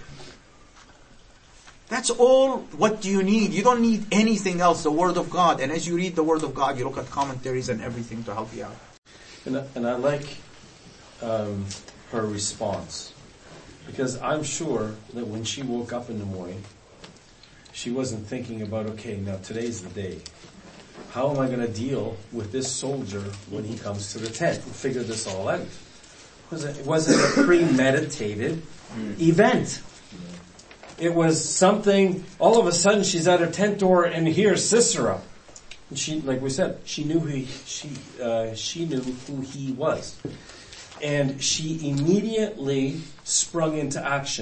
That's all what do you need. You don't need anything else, the Word of God. And as you read the Word of God, you look at commentaries and everything to help you out. And, and I like um, her response. Because I'm sure that when she woke up in the morning, she wasn't thinking about, okay, now today's the day. How am I going to deal with this soldier when he comes to the tent and figure this all out? It wasn't a premeditated event. It was something, all of a sudden she's at her tent door and here's Sisera. And she, like we said, she knew who he, she, uh, she knew who he was. And she immediately sprung into action.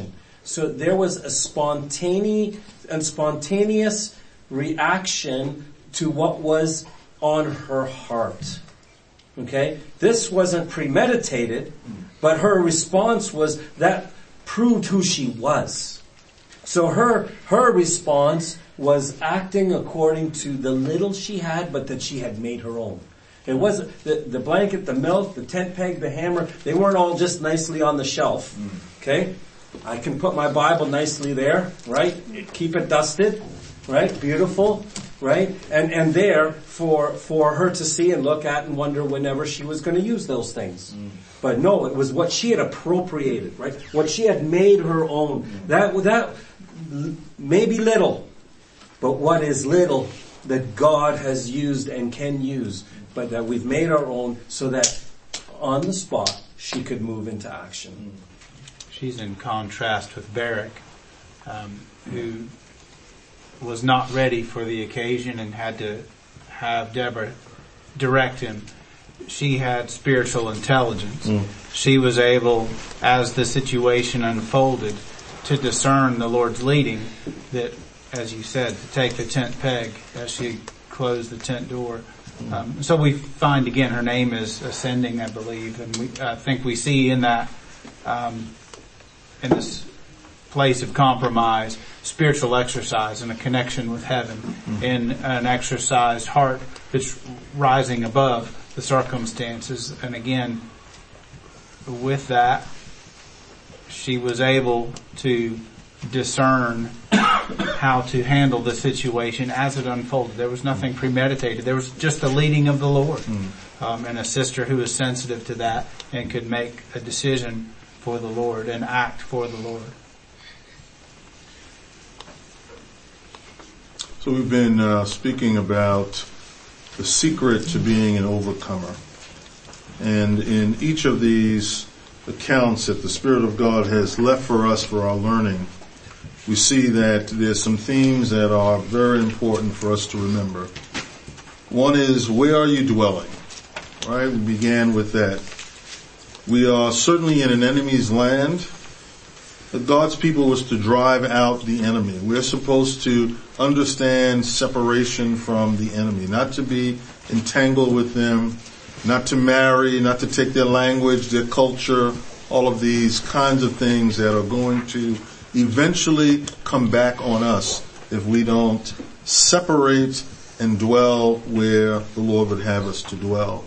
So there was a spontaneous and spontaneous reaction to what was on her heart. Okay? This wasn't premeditated, but her response was that proved who she was. So her her response was acting according to the little she had, but that she had made her own. It wasn't the, the blanket, the milk, the tent peg, the hammer, they weren't all just nicely on the shelf. Okay? I can put my Bible nicely there, right? Keep it dusted, right? Beautiful, right? And and there for for her to see and look at and wonder whenever she was going to use those things. Mm. But no, it was what she had appropriated, right? What she had made her own. Mm. That that may be little, but what is little that God has used and can use, but that we've made our own so that on the spot she could move into action. Mm. She's in contrast with Barak, um, who was not ready for the occasion and had to have Deborah direct him. She had spiritual intelligence. Mm. She was able, as the situation unfolded, to discern the Lord's leading, that, as you said, to take the tent peg as she closed the tent door. Mm. Um, so we find, again, her name is ascending, I believe, and we, I think we see in that um, in this place of compromise, spiritual exercise and a connection with heaven, mm-hmm. in an exercised heart that's rising above the circumstances. And again, with that, she was able to discern how to handle the situation as it unfolded. There was nothing premeditated. There was just the leading of the Lord, mm-hmm. um, and a sister who was sensitive to that and could make a decision for the Lord and act for the Lord. So we've been uh, speaking about the secret to being an overcomer. And in each of these accounts that the Spirit of God has left for us for our learning, we see that there's some themes that are very important for us to remember. One is, where are you dwelling? Right? We began with that. We are certainly in an enemy's land. God's people was to drive out the enemy. We're supposed to understand separation from the enemy, not to be entangled with them, not to marry, not to take their language, their culture, all of these kinds of things that are going to eventually come back on us if we don't separate and dwell where the Lord would have us to dwell.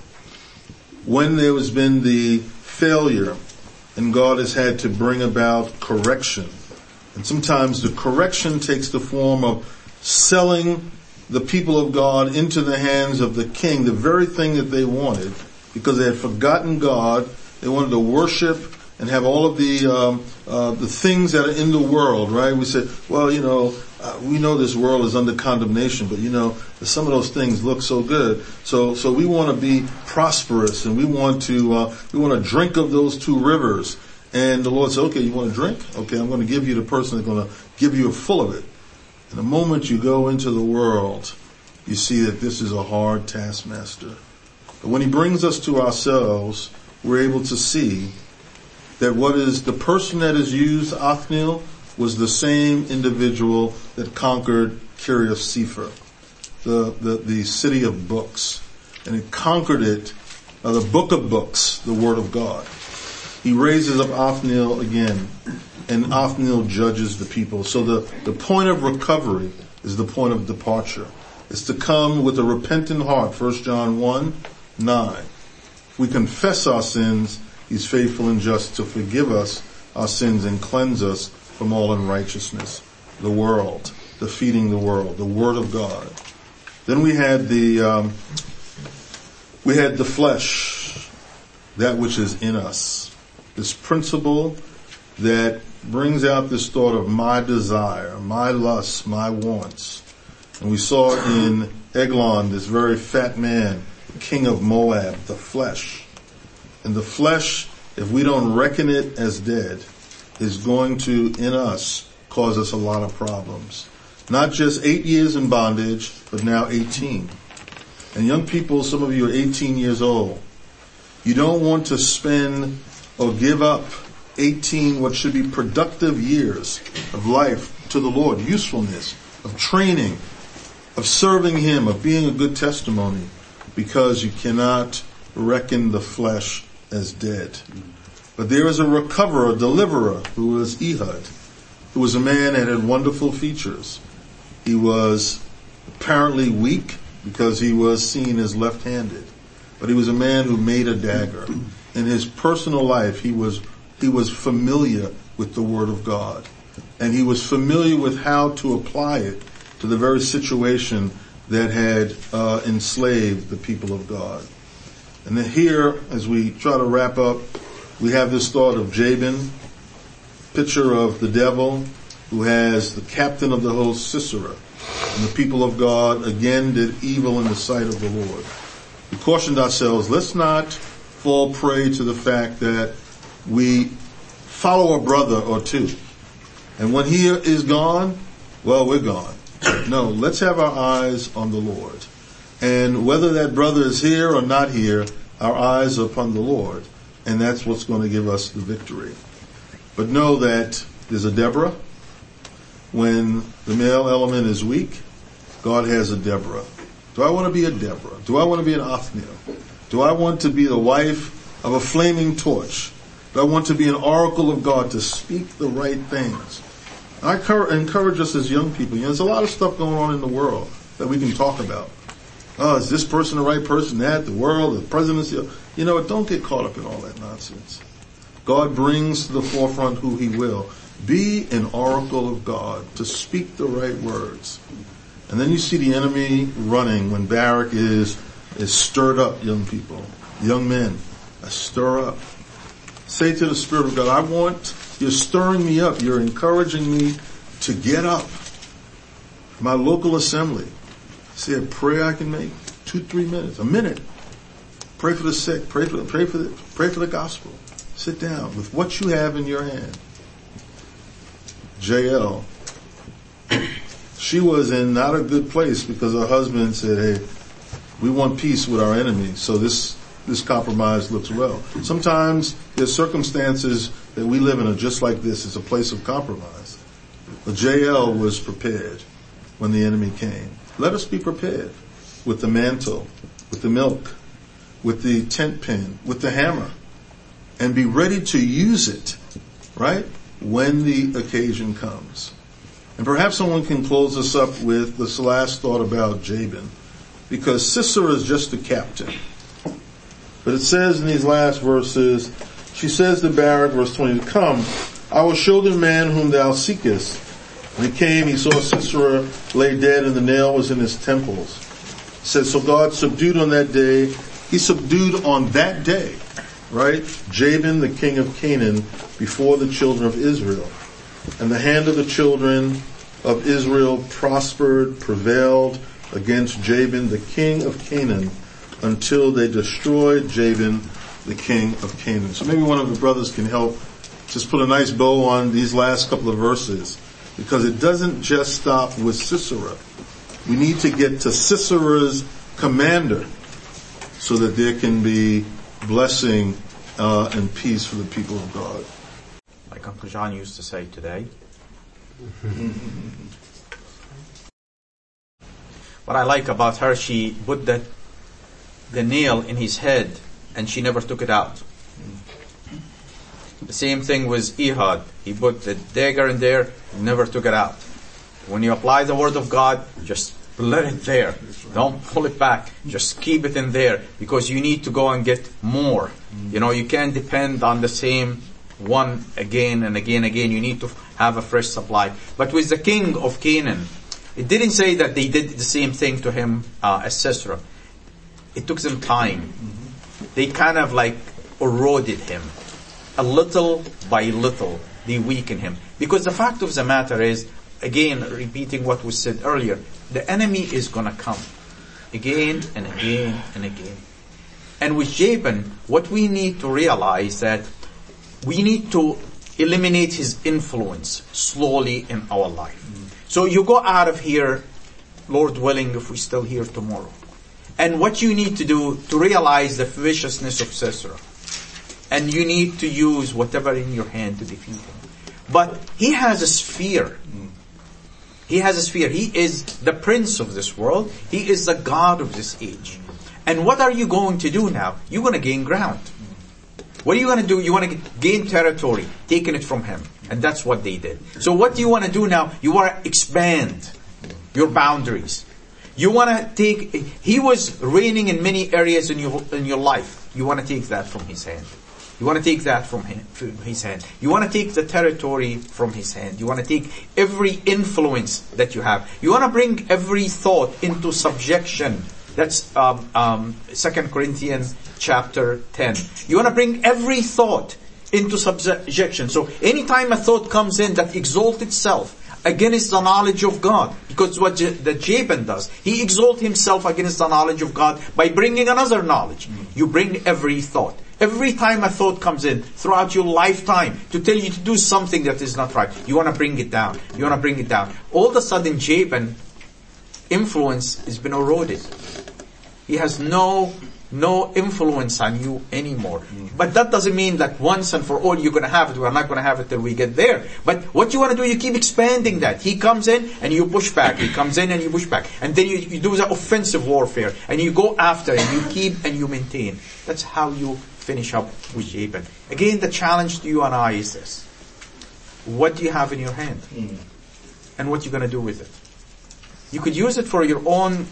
When there has been the failure, and God has had to bring about correction, and sometimes the correction takes the form of selling the people of God into the hands of the king, the very thing that they wanted, because they had forgotten God. They wanted to worship and have all of the um, uh, the things that are in the world, right? We said, well, you know, uh, we know this world is under condemnation, but you know, some of those things look so good. So, so we want to be prosperous, and we want to uh, we want to drink of those two rivers. And the Lord said, okay, you want to drink? Okay, I'm going to give you the person that's going to give you full of it. And the moment you go into the world, you see that this is a hard taskmaster. But when He brings us to ourselves, we're able to see that what is the person that is used, Othniel, was the same individual that conquered Kiriath Sefer, the, the, the city of books. And it conquered it, uh, the book of books, the Word of God. He raises up Othniel again, and Othniel judges the people. So the, the point of recovery is the point of departure. It's to come with a repentant heart, First John one, nine. If we confess our sins, He's faithful and just to forgive us our sins and cleanse us from all unrighteousness. The world, defeating the world, the Word of God. Then we had the, um, we had the flesh, that which is in us. This principle that brings out this thought of my desire, my lusts, my wants. And we saw in Eglon, this very fat man, king of Moab, the flesh. And the flesh, if we don't reckon it as dead, is going to, in us, cause us a lot of problems. Not just eight years in bondage, but now eighteen. And young people, some of you are eighteen years old. You don't want to spend or give up eighteen what should be productive years of life to the Lord, usefulness, of training, of serving Him, of being a good testimony, because you cannot reckon the flesh as dead. But there is a recoverer, a deliverer, who was Ehud, who was a man that had wonderful features. He was apparently weak because he was seen as left-handed, but he was a man who made a dagger. In his personal life, he was he was familiar with the Word of God, and he was familiar with how to apply it to the very situation that had uh, enslaved the people of God. And then here, as we try to wrap up, we have this thought of Jabin, picture of the devil, who has the captain of the host, Sisera. And the people of God again did evil in the sight of the Lord. We cautioned ourselves, let's not fall prey to the fact that we follow a brother or two. And when he is gone, well, we're gone. No, let's have our eyes on the Lord. And whether that brother is here or not here, our eyes are upon the Lord. And that's what's going to give us the victory. But know that there's a Deborah. When the male element is weak, God has a Deborah. Do I want to be a Deborah? Do I want to be an Othniel? Do I want to be the wife of a flaming torch? Do I want to be an oracle of God to speak the right things? I encourage us as young people. You know, there's a lot of stuff going on in the world that we can talk about. Oh, is this person the right person? That, the world, the presidency. You know what? Don't get caught up in all that nonsense. God brings to the forefront who He will. Be an oracle of God to speak the right words. And then you see the enemy running when Barak is, is stirred up, young people, young men. I stir up. Say to the Spirit of God, I want, you're stirring me up. You're encouraging me to get up. My local assembly. See a prayer I can make? Two, three minutes, a minute. Pray for the sick. Pray for, pray for the, pray for the gospel. Sit down with what you have in your hand. Jael, she was in not a good place because her husband said, hey, we want peace with our enemy, so this this compromise looks well. Sometimes there's circumstances that we live in are just like this. It's a place of compromise. But Jael was prepared when the enemy came. Let us be prepared with the mantle, with the milk, with the tent pin, with the hammer, and be ready to use it, right, when the occasion comes. And perhaps someone can close us up with this last thought about Jabin, because Sisera is just a captain. But it says in these last verses, she says to Barak, verse twenty, come, I will show the man whom thou seekest. When he came, he saw Sisera lay dead, and the nail was in his temples. It says, so God subdued on that day, he subdued on that day, right, Jabin, the king of Canaan, before the children of Israel. And the hand of the children of Israel prospered, prevailed against Jabin, the king of Canaan, until they destroyed Jabin, the king of Canaan. So maybe one of the brothers can help just put a nice bow on these last couple of verses, because it doesn't just stop with Sisera. We need to get to Sisera's commander so that there can be blessing uh, and peace for the people of God. Like Uncle John used to say today. What I like about her, she put the, the nail in his head and she never took it out. The same thing with Ehud. He put the dagger in there, never took it out. When you apply the word of God, just let it there. Don't pull it back. Just keep it in there, because you need to go and get more. You know, you can't depend on the same one again and again and again. You need to have a fresh supply. But with the king of Canaan, it didn't say that they did the same thing to him uh, as Sisera. It took them time. They kind of like eroded him. A little by little, they weaken him. Because the fact of the matter is, again, repeating what was said earlier, the enemy is going to come again and again and again. And with Jabin, what we need to realize that we need to eliminate his influence slowly in our life. So you go out of here, Lord willing, if we're still here tomorrow. And what you need to do to realize the viciousness of Sisera, and you need to use whatever in your hand to defeat him. But he has a sphere. He has a sphere. He is the prince of this world. He is the God of this age. And what are you going to do now? You're going to gain ground. What are you going to do? You want to gain territory, taking it from him. And that's what they did. So what do you want to do now? You want to expand your boundaries. You want to take, he was reigning in many areas in your, in your life. You want to take that from his hand. You want to take that from him, from his hand. You want to take the territory from his hand. You want to take every influence that you have. You want to bring every thought into subjection. That's um, um, Second Corinthians chapter ten. You want to bring every thought into subjection. So anytime a thought comes in that exalts itself against the knowledge of God, because what J- the Jabin does, he exalts himself against the knowledge of God by bringing another knowledge. You bring every thought. Every time a thought comes in throughout your lifetime to tell you to do something that is not right, you want to bring it down. You want to bring it down. All of a sudden, Jabin influence has been eroded. He has no no influence on you anymore. But that doesn't mean that once and for all you're going to have it. We're not going to have it till we get there. But what you want to do, you keep expanding that. He comes in and you push back. He comes in and you push back. And then you, you do the offensive warfare. And you go after and you keep and you maintain. That's how you finish up with Jabin. Again, the challenge to you and I is this. What do you have in your hand? Mm. And what you're going to do with it? You could use it for your own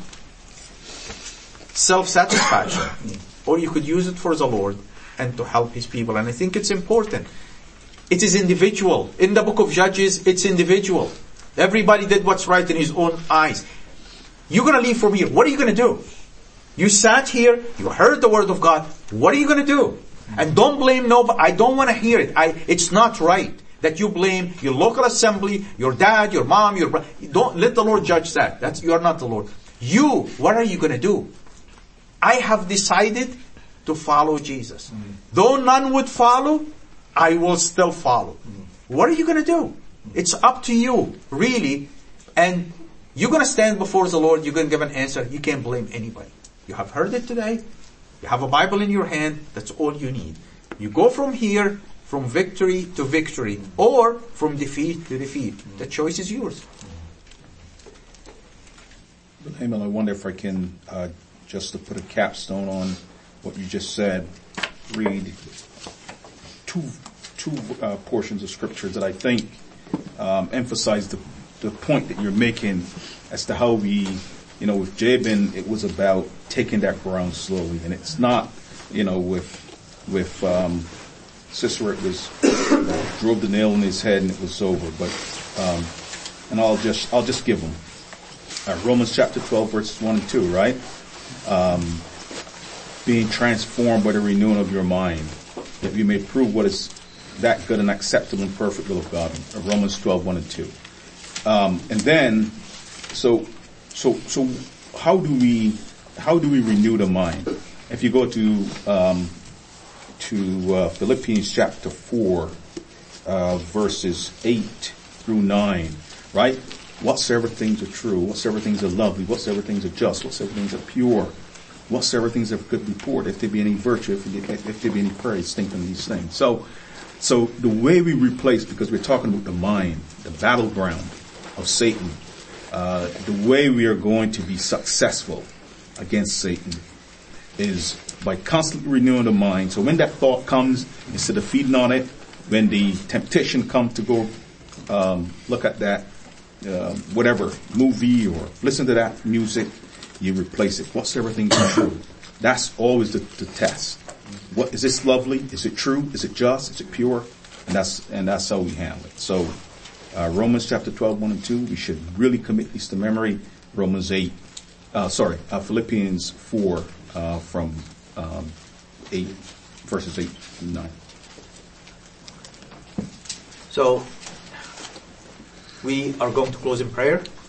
self-satisfaction. Or you could use it for the Lord and to help His people. And I think it's important. It is individual. In the book of Judges, it's individual. Everybody did what's right in his own eyes. You're going to leave from here. What are you going to do? You sat here, you heard the word of God. What are you going to do? And don't blame nobody. I don't want to hear it. I, it's not right that you blame your local assembly, your dad, your mom, your brother. Don't let the Lord judge that. That's, you are not the Lord. You, what are you going to do? I have decided to follow Jesus. Mm-hmm. Though none would follow, I will still follow. Mm-hmm. What are you going to do? It's up to you, really. And you're going to stand before the Lord. You're going to give an answer. You can't blame anybody. You have heard it today. You have a Bible in your hand. That's all you need. You go from here, from victory to victory, or from defeat to defeat. The choice is yours. Heyman, I wonder if I can, uh, just to put a capstone on what you just said, read two two uh, portions of scripture that I think um, emphasize the, the point that you're making as to how we, you know, with Jabin, it was about taking that ground slowly, and it's not, you know, with with um, Sisera, it was uh, drove the nail in his head and it was over. But um, and I'll just I'll just give them uh, Romans chapter twelve, verses one and two, right? Um, being transformed by the renewing of your mind, that you may prove what is that good and acceptable and perfect will of God. Romans twelve, one and two. Um, and then, so, so, so, how do we, how do we renew the mind? If you go to, um, to, uh, Philippians chapter four, uh, verses eight through nine, right? Whatsoever things are true, whatsoever things are lovely, whatsoever things are just, whatsoever things are pure, whatsoever things are of good report, if there be any virtue, if there, if there be any praise, think on these things. So, so the way we replace, because we're talking about the mind, the battleground of Satan, uh, the way we are going to be successful against Satan is by constantly renewing the mind. So when that thought comes, instead of feeding on it, when the temptation comes to go um, look at that, uh, whatever, movie or listen to that music, you replace it. Whatsoever things are true. That's always the, the test. What is this lovely? Is it true? Is it just? Is it pure? And that's and that's how we handle it. So uh, Romans chapter twelve, one and two, we should really commit these to memory. Romans eight, uh, sorry, uh, Philippians four uh, from um, eight verses eight through nine. So we are going to close in prayer.